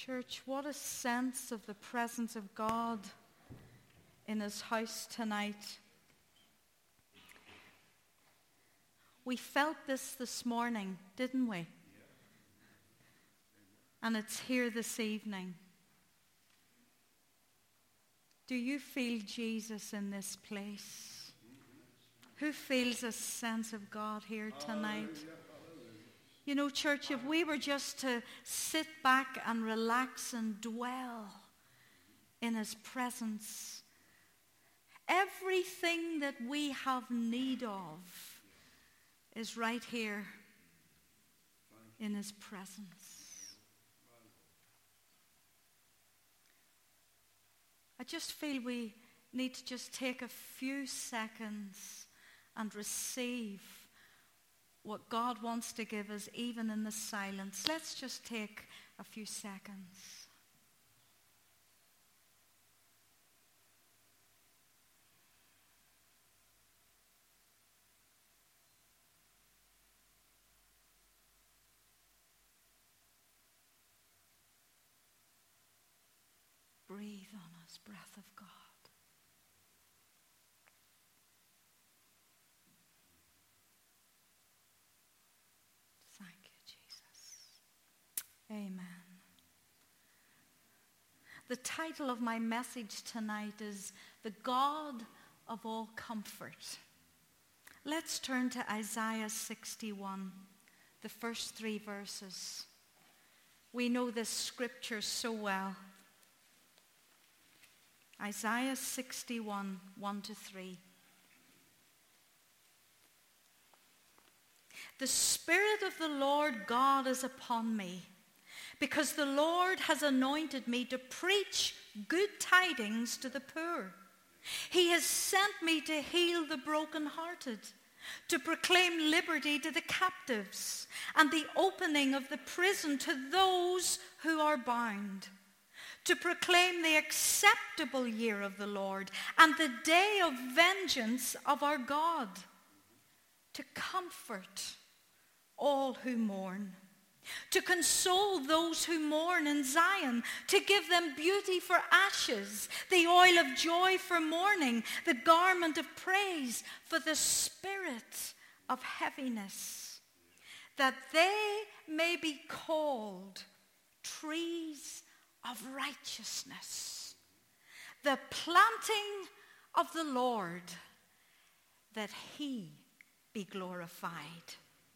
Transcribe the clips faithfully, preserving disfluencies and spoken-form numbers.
Church, what a sense of the presence of God in his house tonight. We felt this this morning, didn't we? And it's here this evening. Do you feel Jesus in this place? Who feels a sense of God here tonight? You know, church, if we were just to sit back and relax and dwell in his presence, everything that we have need of is right here in his presence. I just feel we need to just take a few seconds and receive what God wants to give us even in the silence. Let's just take a few seconds. Breathe on us, breath of God. Thank you, Jesus. Amen. The title of my message tonight is The God of All Comfort. Let's turn to Isaiah sixty-one, the first three verses. We know this scripture so well. Isaiah sixty-one, one to three. The Spirit of the Lord God is upon me, because the Lord has anointed me to preach good tidings to the poor. He has sent me to heal the brokenhearted, to proclaim liberty to the captives, and the opening of the prison to those who are bound, to proclaim the acceptable year of the Lord and the day of vengeance of our God, to comfort all who mourn, to console those who mourn in Zion, to give them beauty for ashes, the oil of joy for mourning, the garment of praise for the spirit of heaviness, that they may be called trees of righteousness, the planting of the Lord, that he be glorified.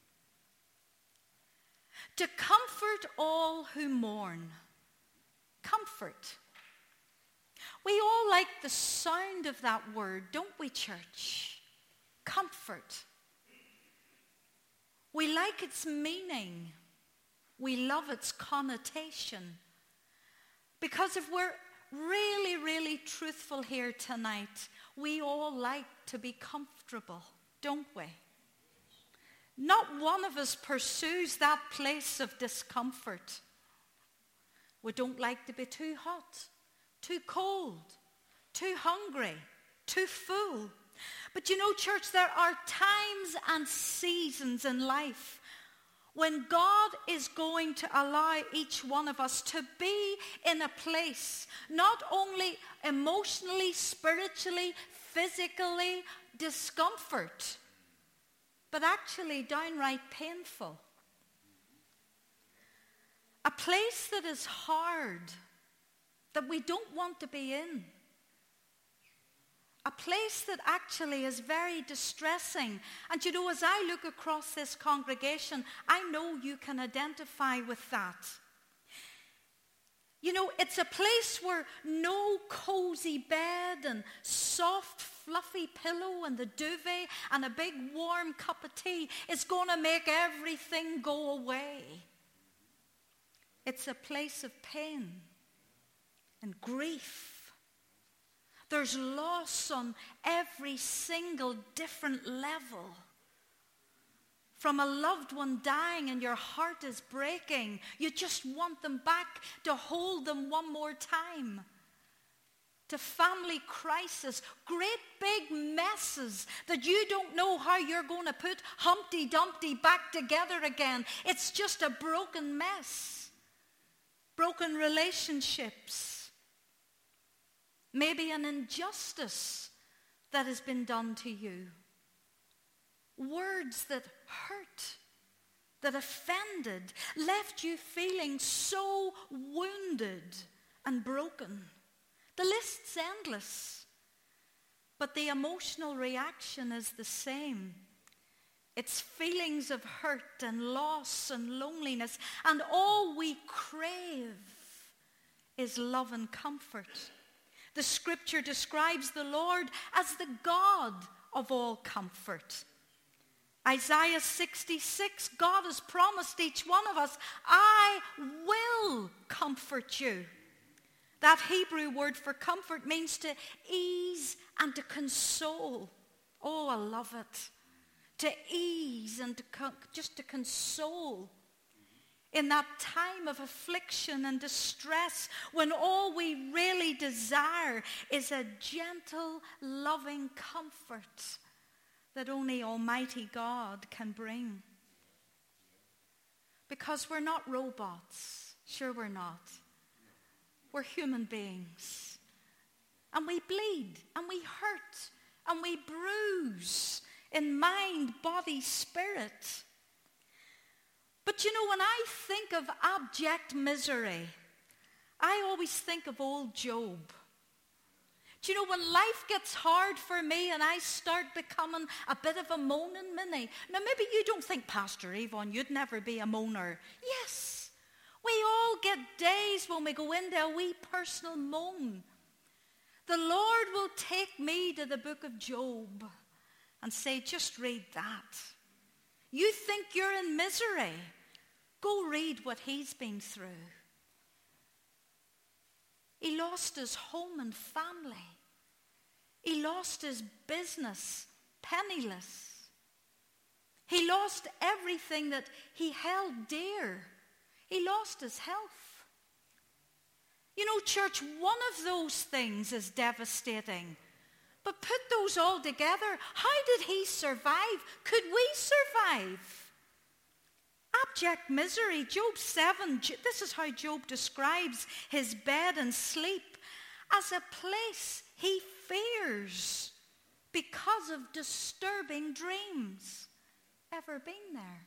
To comfort all who mourn. Comfort. We all like the sound of that word, don't we, church? Comfort. We like its meaning. We love its connotation. Because if we're really, really truthful here tonight, we all like to be comfortable, don't we? Not one of us pursues that place of discomfort. We don't like to be too hot, too cold, too hungry, too full. But you know, church, there are times and seasons in life when God is going to allow each one of us to be in a place, not only emotionally, spiritually, physically, discomfort, but actually downright painful. A place that is hard, that we don't want to be in. A place that actually is very distressing. And you know, as I look across this congregation, I know you can identify with that. You know, it's a place where no cozy bed and soft, fluffy pillow and the duvet and a big warm cup of tea is going to make everything go away. It's a place of pain and grief. There's loss on every single different level. From a loved one dying and your heart is breaking, you just want them back to hold them one more time. To family crisis, great big messes that you don't know how you're going to put Humpty Dumpty back together again. It's just a broken mess. broken relationships, maybe an injustice that has been done to you, words that hurt, that offended, left you feeling so wounded and broken. The list's endless, but the emotional reaction is the same. It's feelings of hurt and loss and loneliness, and all we crave is love and comfort. The scripture describes the Lord as the God of all comfort. Isaiah sixty-six, God has promised each one of us, I will comfort you. That Hebrew word for comfort means to ease and to console. Oh, I love it. To ease and to con- just to console. In that time of affliction and distress, when all we really desire is a gentle, loving comfort that only Almighty God can bring. Because we're not robots. Sure we're not. We're human beings. And we bleed, and we hurt, and we bruise in mind, body, spirit. But you know, when I think of abject misery, I always think of old Job. Do you know, when life gets hard for me and I start becoming a bit of a moaning Minnie. Now, maybe you don't think, Pastor Yvonne, you'd never be a moaner. Yes, we all get days when we go into a wee personal moan. The Lord will take me to the book of Job and say, just read that. You think you're in misery? Go read what he's been through. He lost his home and family. He lost his business, penniless. He lost everything that he held dear. He lost his health. You know, church, one of those things is devastating. But put those all together, how did he survive? Could we survive? Abject misery. Job seven, this is how Job describes his bed and sleep as a place he fears because of disturbing dreams. Ever been there?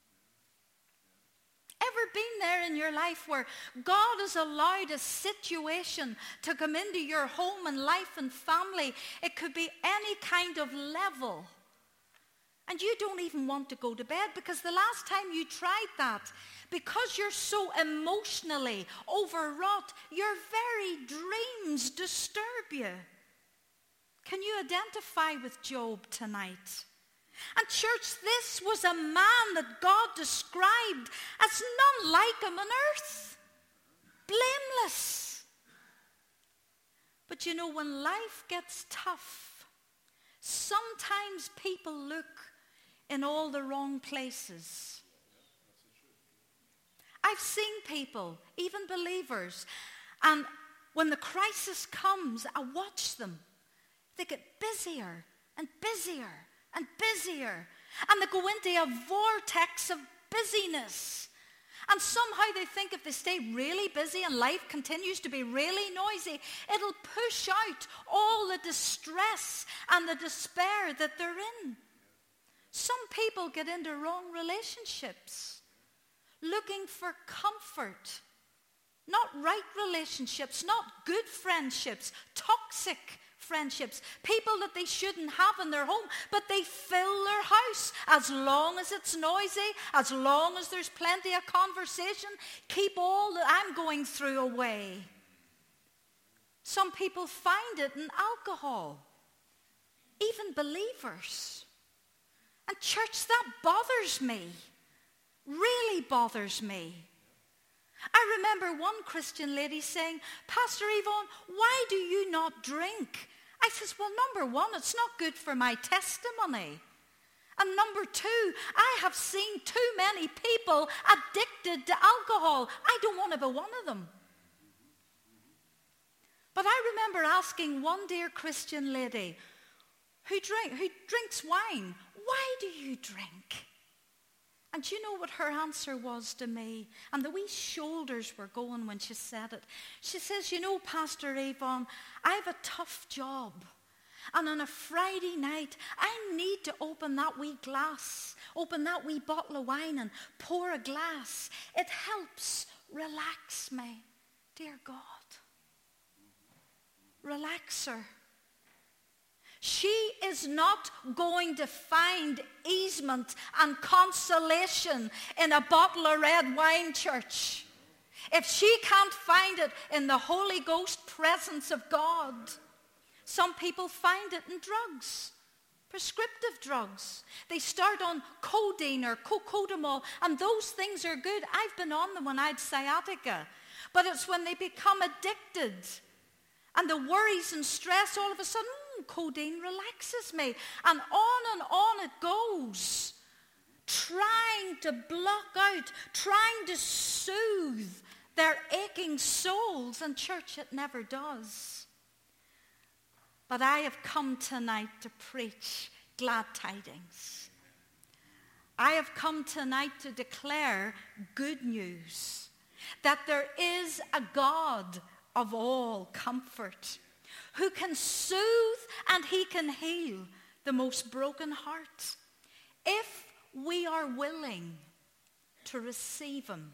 Ever been there in your life where God has allowed a situation to come into your home and life and family? It could be any kind of level. And you don't even want to go to bed because the last time you tried that, because you're so emotionally overwrought, your very dreams disturb you. Can you identify with Job tonight? And church, this was a man that God described as none like him on earth. Blameless. But you know, when life gets tough, sometimes people look in all the wrong places. I've seen people, even believers, and when the crisis comes, I watch them. They get busier and busier and busier, and they go into a vortex of busyness. And somehow they think if they stay really busy and life continues to be really noisy, it'll push out all the distress and the despair that they're in. Some people get into wrong relationships, looking for comfort. Not right relationships, not good friendships, toxic friendships, people that they shouldn't have in their home, but they fill their house. As long as it's noisy, as long as there's plenty of conversation, keep all that I'm going through away. Some people find it in alcohol, even believers. And church, that bothers me, really bothers me. I remember one Christian lady saying, Pastor Yvonne, why do you not drink? I says, well, number one, it's not good for my testimony. And number two, I have seen too many people addicted to alcohol. I don't want to be one of them. But I remember asking one dear Christian lady who, drink, who drinks wine, why do you drink? And you know what her answer was to me? And the wee shoulders were going when she said it. She says, you know, Pastor Yvonne, I have a tough job. And on a Friday night, I need to open that wee glass, open that wee bottle of wine and pour a glass. It helps relax me. Dear God, relax her. She is not going to find easement and consolation in a bottle of red wine, church. If she can't find it in the Holy Ghost presence of God, some people find it in drugs, prescriptive drugs. They start on codeine or cocodamol, and those things are good. I've been on them when I had sciatica. But it's when they become addicted and the worries and stress, all of a sudden, mm, codeine relaxes me. And on and on it goes, trying to block out, trying to soothe their aching souls. And church, it never does. But I have come tonight to preach glad tidings. I have come tonight to declare good news, that there is a God of all comfort who can soothe and he can heal the most broken heart if we are willing to receive him.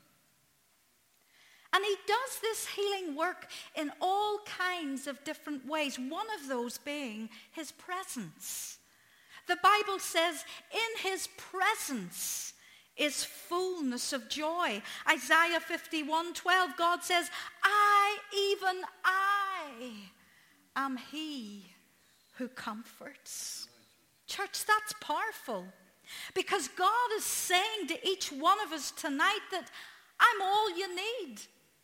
And he does this healing work in all kinds of different ways, one of those being his presence. The Bible says, in his presence is fullness of joy. Isaiah fifty-one twelve, God says, I, even I, am he who comforts. Church, that's powerful. Because God is saying to each one of us tonight that I'm all you need.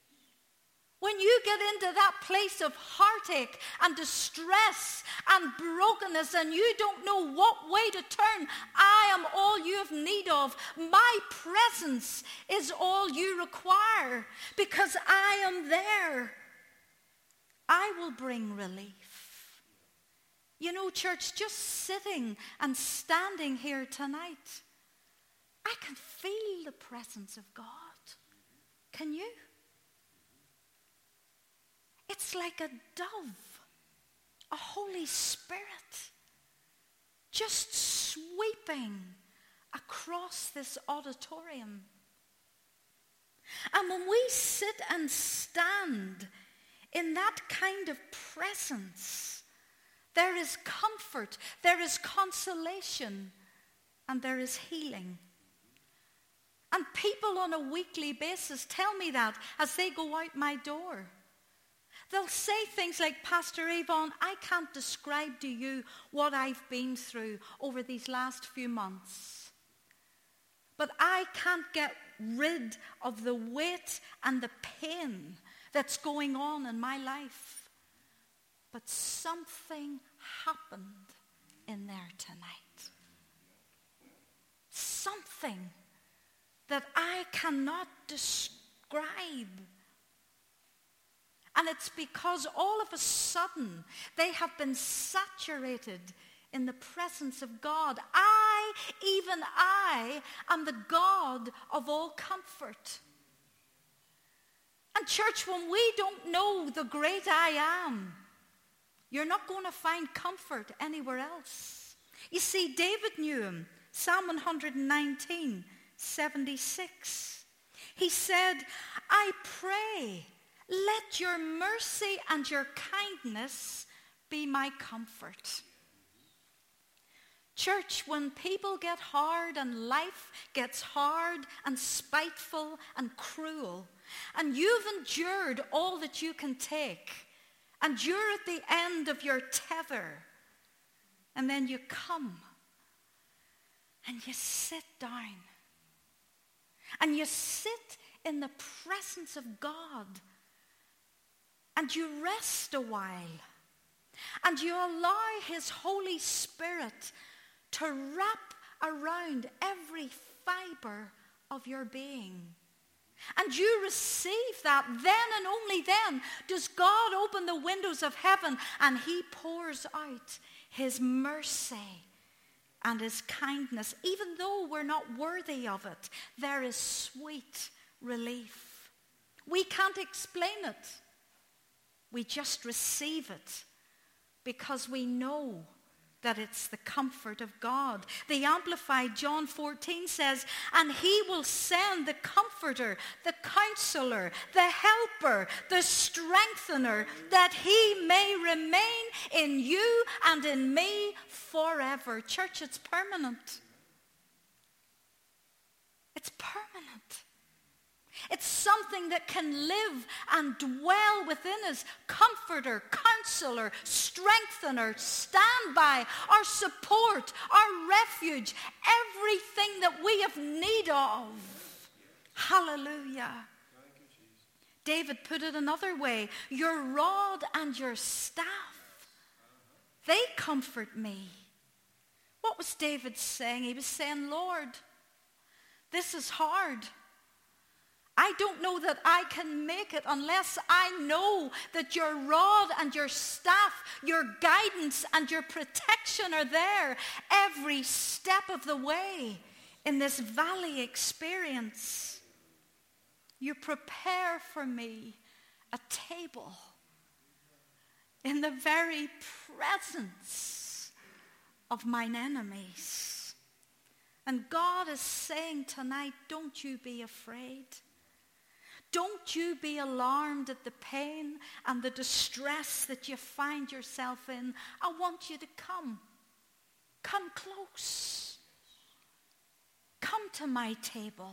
When you get into that place of heartache and distress and brokenness and you don't know what way to turn, I am all you have need of. My presence is all you require because I am there. I will bring relief. You know, church, just sitting and standing here tonight, I can feel the presence of God. Can you? It's like a dove, a Holy Spirit, just sweeping across this auditorium. And when we sit and stand in that kind of presence, there is comfort, there is consolation, and there is healing. And people on a weekly basis tell me that as they go out my door. They'll say things like, Pastor Yvonne, I can't describe to you what I've been through over these last few months. But I can't get rid of the weight and the pain that's going on in my life. But something happened in there tonight. Something that I cannot describe. And it's because all of a sudden they have been saturated in the presence of God. I, even I, am the God of all comfort. And church, when we don't know the great I am, you're not going to find comfort anywhere else. You see, David knew him. Psalm one nineteen, seventy-six. He said, I pray, let your mercy and your kindness be my comfort. Church, when people get hard and life gets hard and spiteful and cruel, and you've endured all that you can take, and you're at the end of your tether, and then you come and you sit down, and you sit in the presence of God, and you rest a while, and you allow his Holy Spirit to wrap around every fiber of your being. And you receive that, then and only then does God open the windows of heaven and he pours out his mercy and his kindness, even though we're not worthy of it, there is sweet relief. We can't explain it. We just receive it because we know that it's the comfort of God. The Amplified John fourteen says, and he will send the comforter, the counselor, the helper, the strengthener, that he may remain in you and in me forever. Church, it's permanent. It's permanent. It's something that can live and dwell within us. Comforter, counselor, strengthener, standby, our support, our refuge, everything that we have need of. Hallelujah. David put it another way. Your rod and your staff, they comfort me. What was David saying? He was saying, Lord, this is hard. I don't know that I can make it unless I know that your rod and your staff, your guidance and your protection are there every step of the way in this valley experience. You prepare for me a table in the very presence of mine enemies. And God is saying tonight, don't you be afraid. Don't you be alarmed at the pain and the distress that you find yourself in. I want you to come. Come close. Come to my table.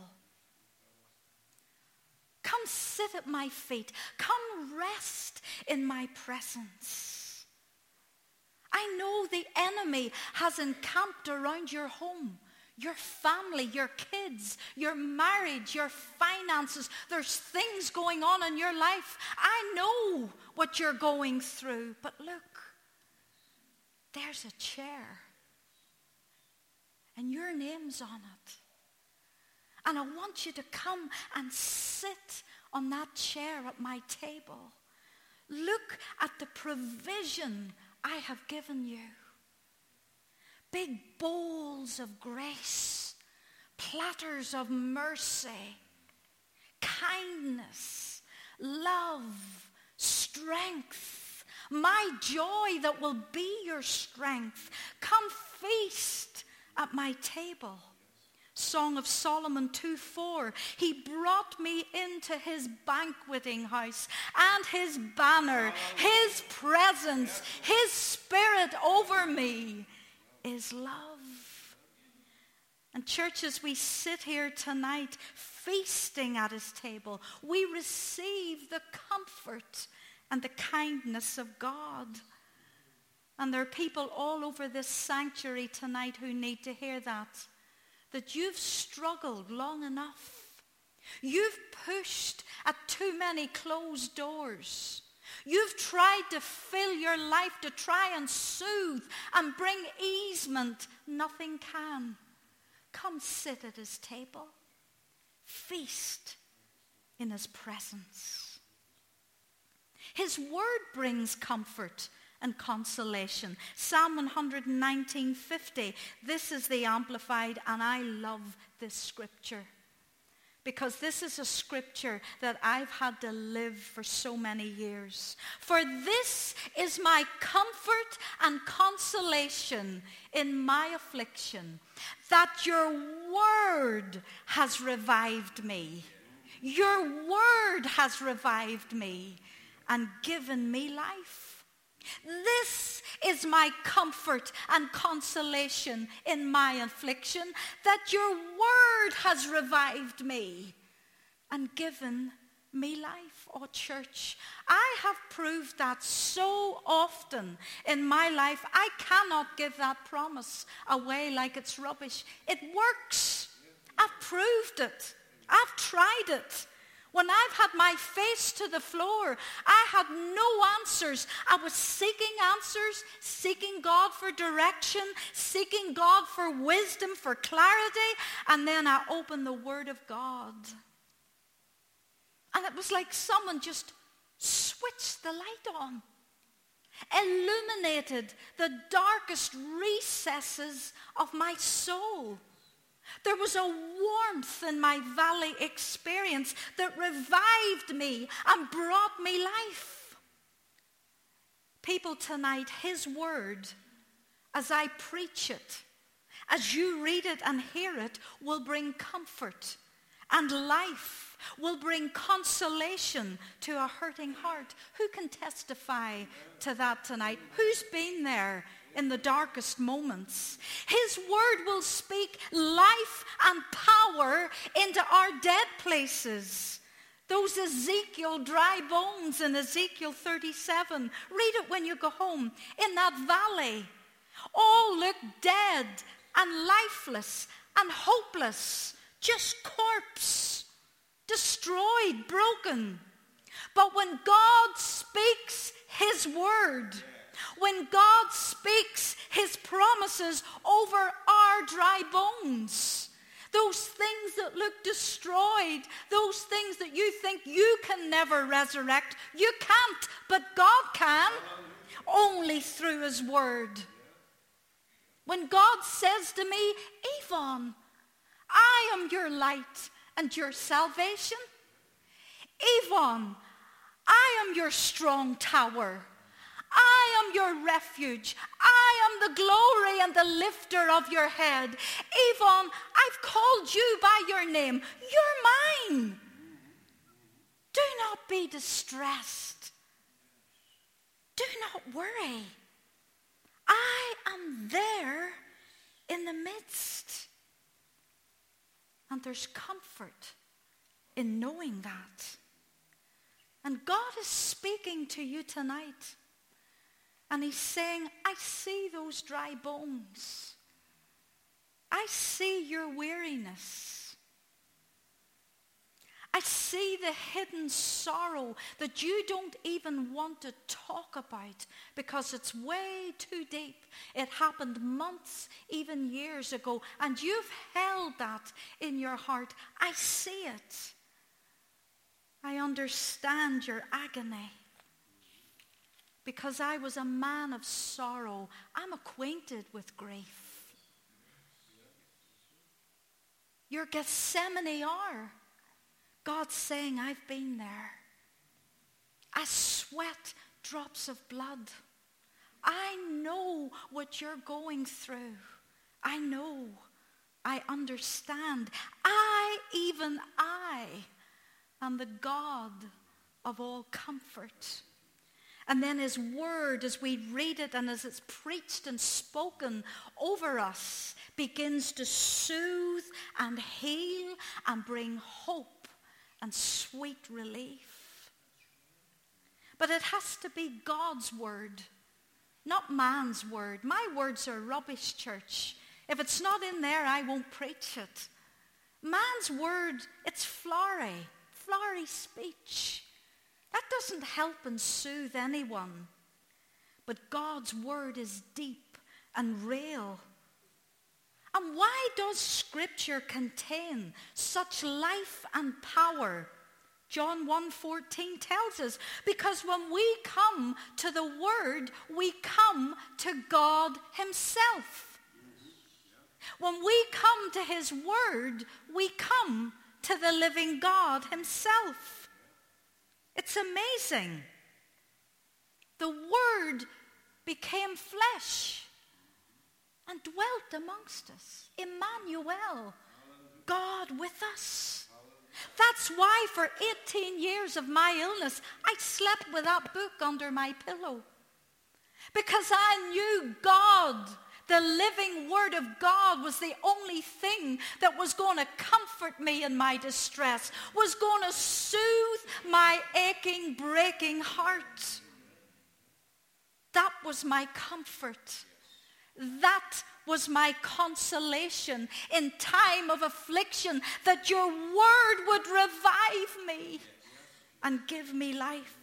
Come sit at my feet. Come rest in my presence. I know the enemy has encamped around your home, your family, your kids, your marriage, your finances. There's things going on in your life. I know what you're going through. But look, there's a chair. And your name's on it. And I want you to come and sit on that chair at my table. Look at the provision I have given you. Big bowls of grace, platters of mercy, kindness, love, strength, my joy that will be your strength. Come feast at my table. Song of Solomon two four. He brought me into his banqueting house, and his banner, his presence, his spirit over me is love. And church, as we sit here tonight feasting at his table, we receive the comfort and the kindness of God. And there are people all over this sanctuary tonight who need to hear that. That you've struggled long enough. You've pushed at too many closed doors. You've tried to fill your life to try and soothe and bring easement. Nothing can. Come sit at his table. Feast in his presence. His word brings comfort and consolation. Psalm one nineteen fifty. This is the Amplified, and I love this scripture because this is a scripture that I've had to live for so many years. For this is my comfort and consolation in my affliction, that your word has revived me. Your word has revived me and given me life. This is my comfort and consolation in my affliction, that your word has revived me and given me life. Oh, church, I have proved that so often in my life. I cannot give that promise away like it's rubbish. It works. I've proved it. I've tried it. When I've had my face to the floor, I had no answers. I was seeking answers, seeking God for direction, seeking God for wisdom, for clarity, and then I opened the Word of God. And it was like someone just switched the light on. illuminated the darkest recesses of my soul. There was a warmth in my valley experience that revived me and brought me life. People tonight, his word, as I preach it, as you read it and hear it, will bring comfort and life, will bring consolation to a hurting heart. Who can testify to that tonight? Who's been there in the darkest moments? His word will speak life and power into our dead places. Those Ezekiel dry bones in Ezekiel thirty-seven. Read it when you go home. In that valley, all look dead and lifeless and hopeless. Just corpse, destroyed, broken. But when God speaks his word, when God speaks his promises over our dry bones, those things that look destroyed, those things that you think you can never resurrect, you can't, but God can, only through his word. When God says to me, Yvonne, I am your light and your salvation. Yvonne, I am your strong tower. I am your refuge. I am the glory and the lifter of your head. Yvonne, I've called you by your name. You're mine. Do not be distressed. Do not worry. I am there in the midst. And there's comfort in knowing that. And God is speaking to you tonight. And he's saying, I see those dry bones. I see your weariness. I see the hidden sorrow that you don't even want to talk about because it's way too deep. It happened months, even years ago, and you've held that in your heart. I see it. I understand your agony. Because I was a man of sorrow, I'm acquainted with grief. Your Gethsemane hour, God's saying, I've been there. I sweat drops of blood. I know what you're going through. I know. I understand. I, even I, am the God of all comfort. And then his word, as we read it and as it's preached and spoken over us, begins to soothe and heal and bring hope and sweet relief. But it has to be God's word, not man's word. My words are rubbish, church. If it's not in there, I won't preach it. Man's word, it's flowery, flowery speech. That doesn't help and soothe anyone. But God's word is deep and real. And why does Scripture contain such life and power? John one fourteen tells us, because when we come to the word, we come to God himself. When we come to his word, we come to the living God himself. It's amazing. The word became flesh and dwelt amongst us. Emmanuel, God with us. That's why for eighteen years of my illness, I slept with that book under my pillow. Because I knew God, the living word of God, was the only thing that was going to comfort me in my distress, was going to soothe my aching, breaking heart. That was my comfort. That was my consolation in time of affliction, that your word would revive me and give me life.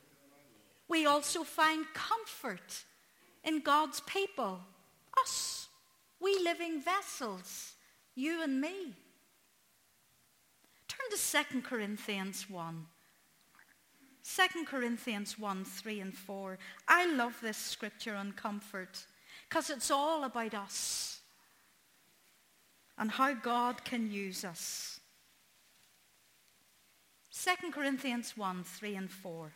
We also find comfort in God's people. Us, we living vessels, you and me. Turn to Second Corinthians one. Second Corinthians one, three and four. I love this scripture on comfort because it's all about us and how God can use us. Second Corinthians one, three and four.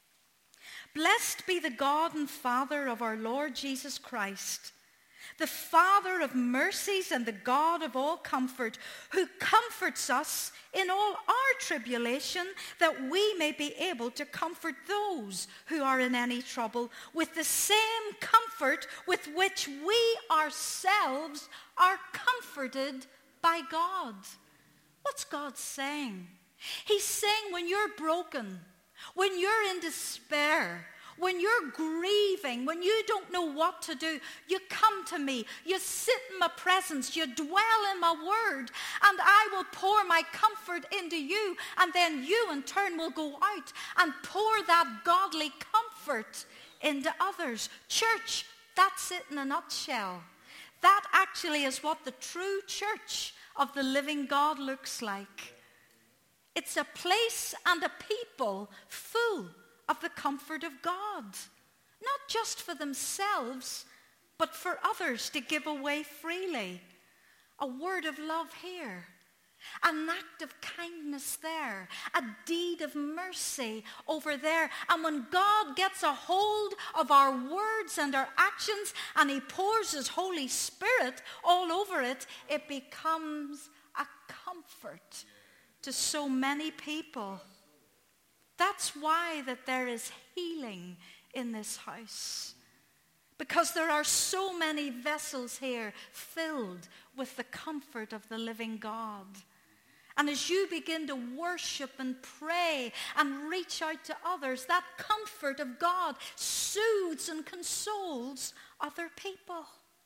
Blessed be the God and Father of our Lord Jesus Christ, the Father of mercies and the God of all comfort, who comforts us in all our tribulation, that we may be able to comfort those who are in any trouble with the same comfort with which we ourselves are comforted by God. What's God saying? He's saying when you're broken, when you're in despair, when you're grieving, when you don't know what to do, you come to me, you sit in my presence, you dwell in my word, and I will pour my comfort into you, and then you in turn will go out and pour that godly comfort into others. Church, that's it in a nutshell. That actually is what the true church of the living God looks like. It's a place and a people full of the comfort of God. Not just for themselves, but for others to give away freely. A word of love here. An act of kindness there. A deed of mercy over there. And when God gets a hold of our words and our actions and he pours his Holy Spirit all over it, it becomes a comfort to so many people. That's why that there is healing in this house. Because there are so many vessels here filled with the comfort of the living God. And as you begin to worship and pray and reach out to others, that comfort of God soothes and consoles other people.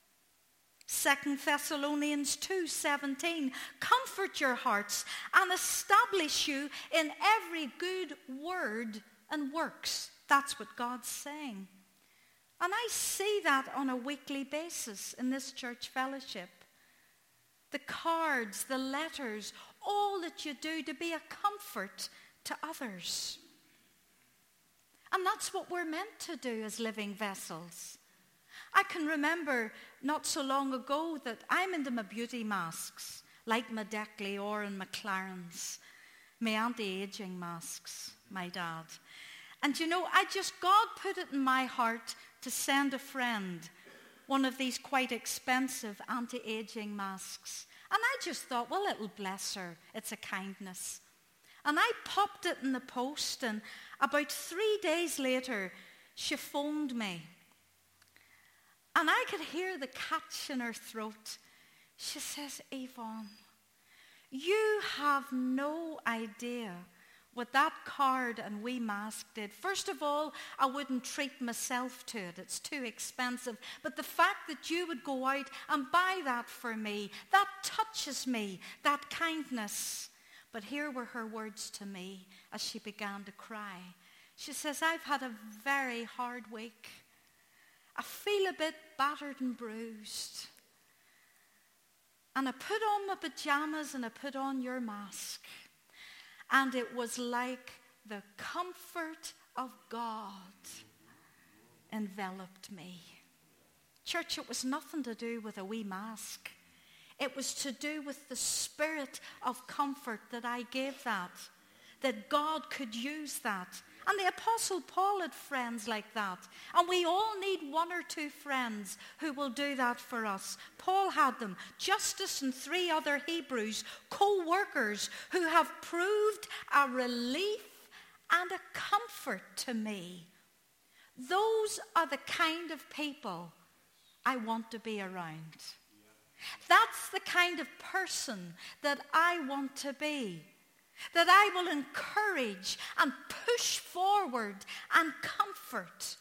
Second Thessalonians two seventeen, comfort your hearts and establish you in every good word and works. That's what God's saying. And I see that on a weekly basis in this church fellowship. The cards, the letters, all that you do to be a comfort to others. And that's what we're meant to do as living vessels. I can remember not so long ago that I'm into my beauty masks, like my Declior and McLaren's, my anti-aging masks, my dad. And you know, I just, God put it in my heart to send a friend one of these quite expensive anti-aging masks. And I just thought, well, it'll bless her. It's a kindness. And I popped it in the post, and about three days later, she phoned me. And I could hear the catch in her throat. She says, Yvonne, you have no idea what that card and wee mask did. First of all, I wouldn't treat myself to it. It's too expensive. But the fact that you would go out and buy that for me, that touches me, that kindness. But here were her words to me as she began to cry. She says, I've had a very hard week. I feel a bit battered and bruised. And I put on my pajamas and I put on your mask. And it was like the comfort of God enveloped me. Church, it was nothing to do with a wee mask. It was to do with the spirit of comfort that I gave that. That God could use that. And the Apostle Paul had friends like that. And we all need one or two friends who will do that for us. Paul had them. Justus and three other Hebrews, co-workers who have proved a relief and a comfort to me. Those are the kind of people I want to be around. That's the kind of person that I want to be. That I will encourage and push forward and comfort.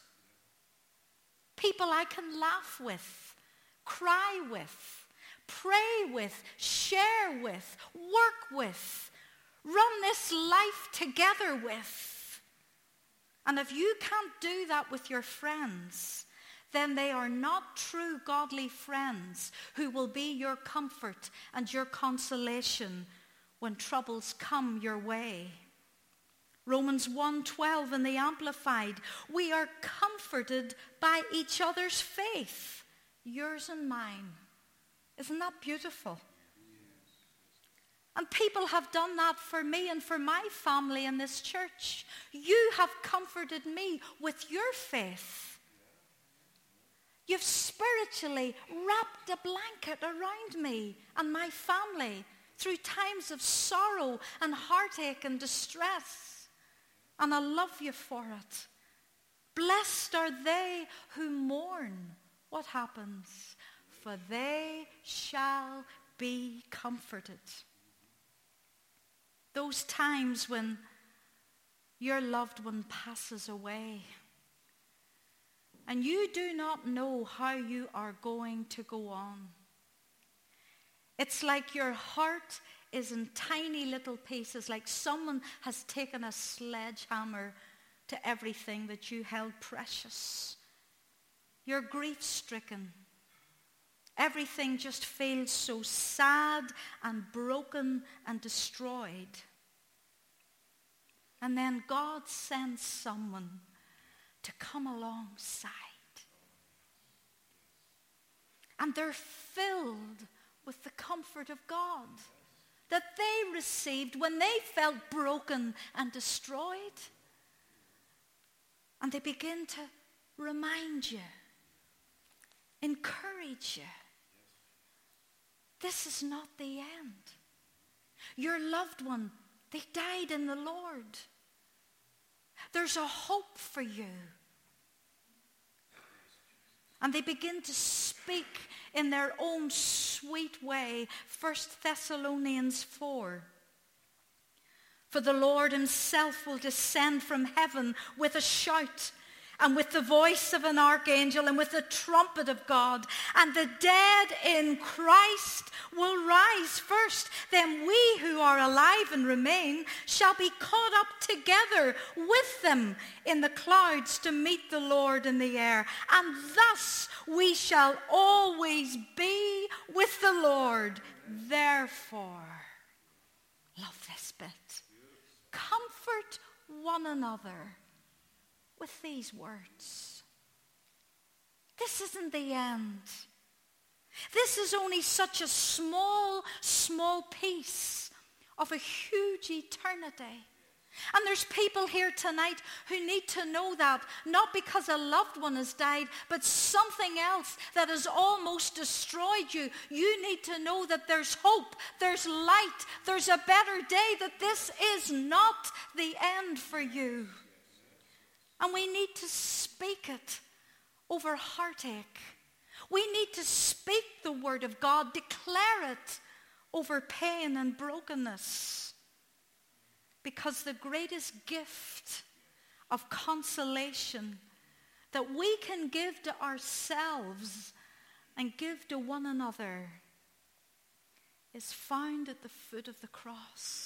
People I can laugh with, cry with, pray with, share with, work with, run this life together with. And if you can't do that with your friends, then they are not true godly friends who will be your comfort and your consolation when troubles come your way. Romans one twelve in the Amplified. We are comforted by each other's faith, yours and mine. Isn't that beautiful? And people have done that for me and for my family in this church. You have comforted me with your faith. You've spiritually wrapped a blanket around me and my family through times of sorrow and heartache and distress. And I love you for it. Blessed are they who mourn. What happens? For they shall be comforted. Those times when your loved one passes away and you do not know how you are going to go on. It's like your heart is in tiny little pieces, like someone has taken a sledgehammer to everything that you held precious. You're grief-stricken. Everything just feels so sad and broken and destroyed. And then God sends someone to come alongside. And they're filled with the comfort of God that they received when they felt broken and destroyed. And they begin to remind you, encourage you. This is not the end. Your loved one, they died in the Lord. There's a hope for you. And they begin to speak in their own sweet way. First Thessalonians four. For the Lord himself will descend from heaven with a shout, and with the voice of an archangel, and with the trumpet of God. And the dead in Christ will rise first. Then we who are alive and remain shall be caught up together with them in the clouds to meet the Lord in the air. And thus we shall always be with the Lord. Therefore, love this bit. Comfort one another with these words. This isn't the end. This is only such a small, small piece of a huge eternity. And there's people here tonight who need to know that, not because a loved one has died, but something else that has almost destroyed you. You need to know that there's hope, there's light, there's a better day, that this is not the end for you. And we need to speak it over heartache. We need to speak the word of God, declare it over pain and brokenness. Because the greatest gift of consolation that we can give to ourselves and give to one another is found at the foot of the cross.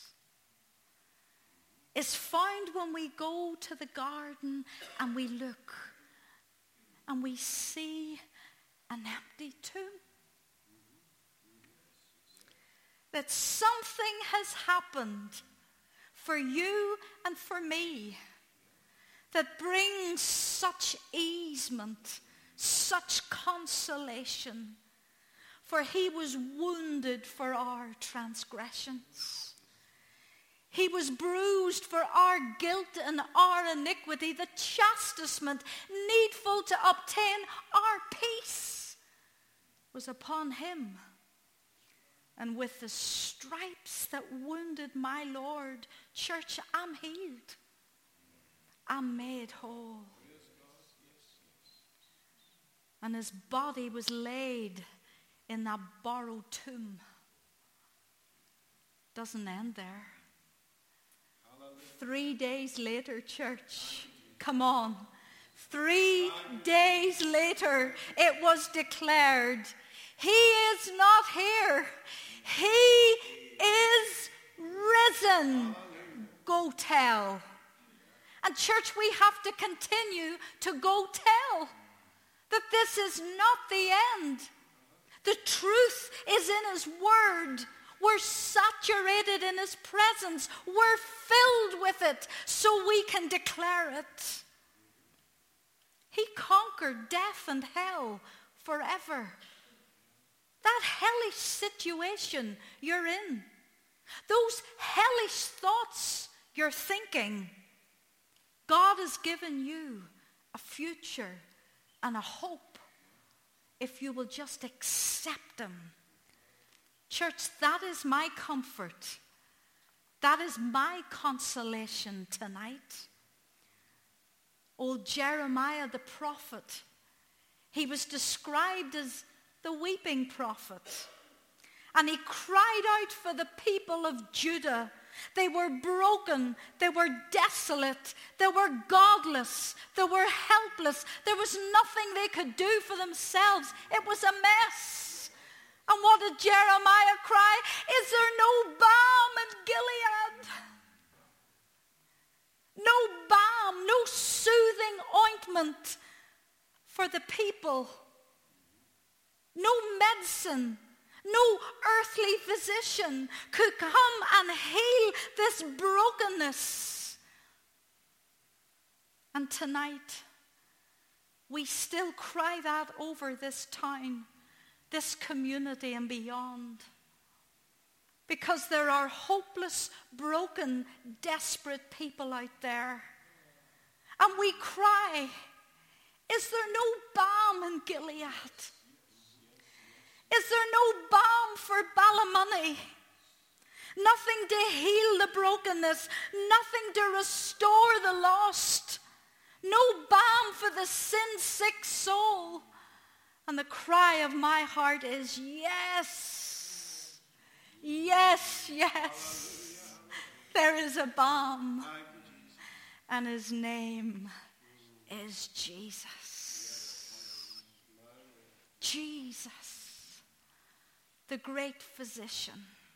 Is found when we go to the garden and we look and we see an empty tomb. That something has happened for you and for me that brings such easement, such consolation. For he was wounded for our transgressions. He was bruised for our guilt and our iniquity. The chastisement needful to obtain our peace was upon him. And with the stripes that wounded my Lord, church, I'm healed. I'm made whole. And his body was laid in that borrowed tomb. Doesn't end there. Three days later, church, come on. Three days later, it was declared, he is not here. He is risen. Go tell. And church, we have to continue to go tell that this is not the end. The truth is in his word. We're saturated in his presence. We're filled with it so we can declare it. He conquered death and hell forever. That hellish situation you're in, those hellish thoughts you're thinking, God has given you a future and a hope if you will just accept him. Church, that is my comfort. That is my consolation tonight. Old Jeremiah the prophet, he was described as the weeping prophet. And he cried out for the people of Judah. They were broken. They were desolate. They were godless. They were helpless. There was nothing they could do for themselves. It was a mess. And what did Jeremiah cry? Is there no balm in Gilead? No balm, no soothing ointment for the people. No medicine, no earthly physician could come and heal this brokenness. And tonight, we still cry that over this town, this community and beyond. Because there are hopeless, broken, desperate people out there. And we cry, is there no balm in Gilead? Is there no balm for Ballymoney? Nothing to heal the brokenness. Nothing to restore the lost. No balm for the sin-sick soul. And the cry of my heart is, yes, yes, yes. There is a balm. And his name is Jesus. Jesus, the great physician.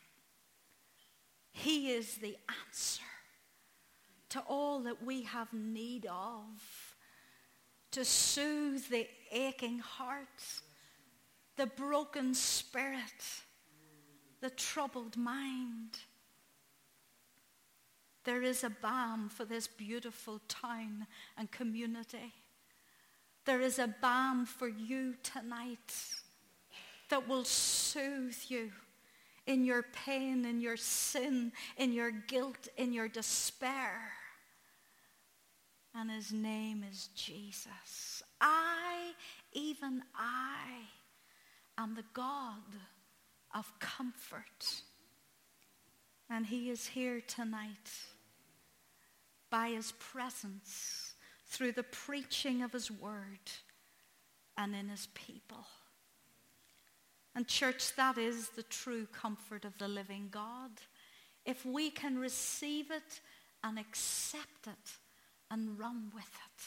He is the answer to all that we have need of, to soothe the aching heart, the broken spirit, the troubled mind. There is a balm for this beautiful town and community. There is a balm for you tonight that will soothe you in your pain, in your sin, in your guilt, in your despair. And his name is Jesus. I, even I, am the God of comfort. And he is here tonight by his presence, through the preaching of his word and in his people. And church, that is the true comfort of the living God. If we can receive it and accept it and run with it.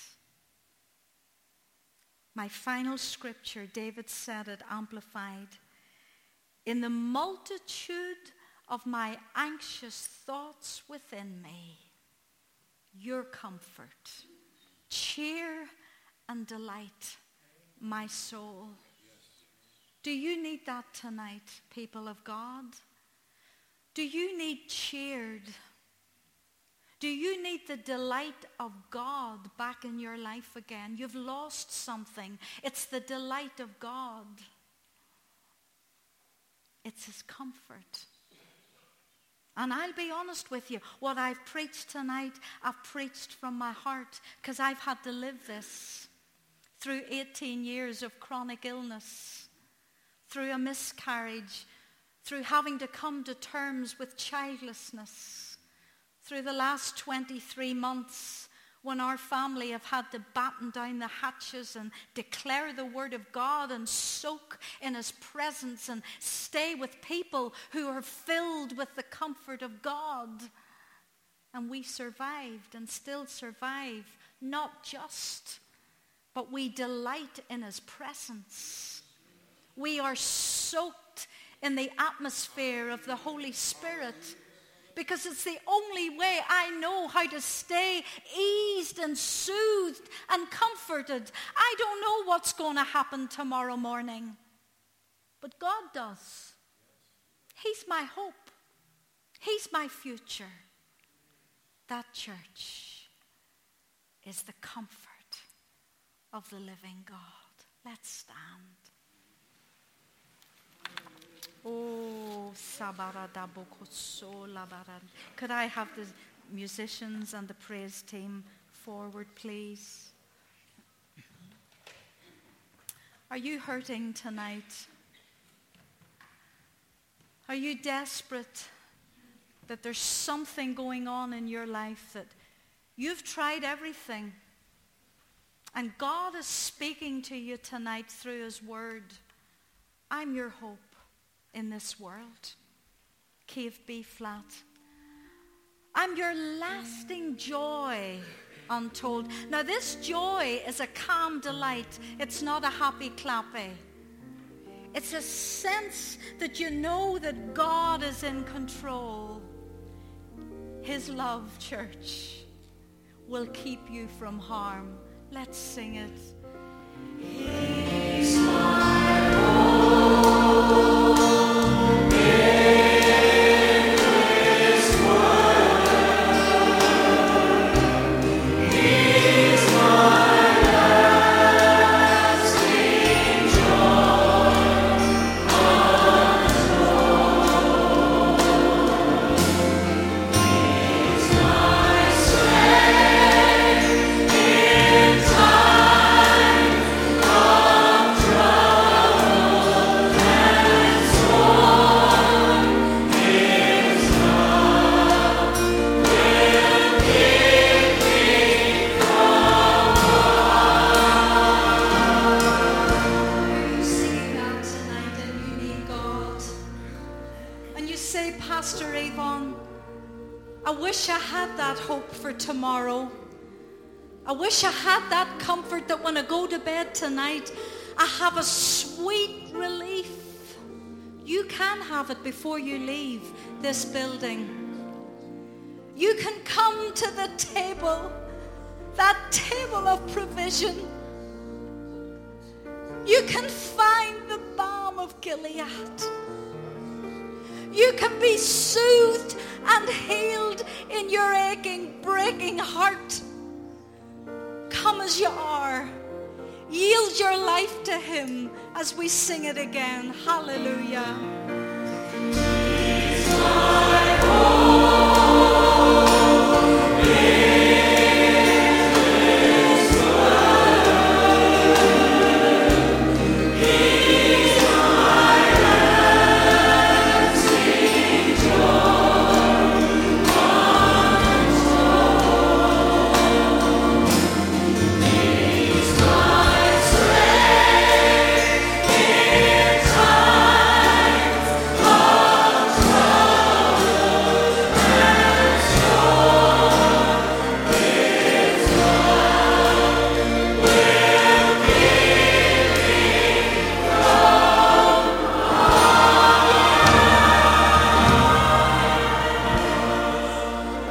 My final scripture, David said it amplified. In the multitude of my anxious thoughts within me, your comfort, cheer and delight my soul. Do you need that tonight, people of God? Do you need cheered? Do you need the delight of God back in your life again? You've lost something. It's the delight of God. It's his comfort. And I'll be honest with you, what I've preached tonight, I've preached from my heart because I've had to live this through eighteen years of chronic illness, through a miscarriage, through having to come to terms with childlessness, through the last twenty-three months when our family have had to batten down the hatches and declare the word of God and soak in his presence and stay with people who are filled with the comfort of God. And we survived and still survive, not just, but we delight in his presence. We are soaked in the atmosphere of the Holy Spirit, because it's the only way I know how to stay eased and soothed and comforted. I don't know what's going to happen tomorrow morning, but God does. He's my hope. He's my future. That church is the comfort of the living God. Let's stand. Oh, could I have the musicians and the praise team forward, please? Are you hurting tonight? Are you desperate that there's something going on in your life that you've tried everything and God is speaking to you tonight through his word? I'm your hope in this world. Cave B flat. I'm your lasting joy, untold. Now this joy is a calm delight. It's not a happy clappy. It's a sense that you know that God is in control. His love, church, will keep you from harm. Let's sing it. He's my hope. Tomorrow. I wish I had that comfort that when I go to bed tonight, I have a sweet relief. You can have it before you leave this building. You can come to the table, that table of provision. You can find the balm of Gilead. You can be soothed and healed in your aching, breaking heart. Come as you are. Yield your life to him as we sing it again. Hallelujah.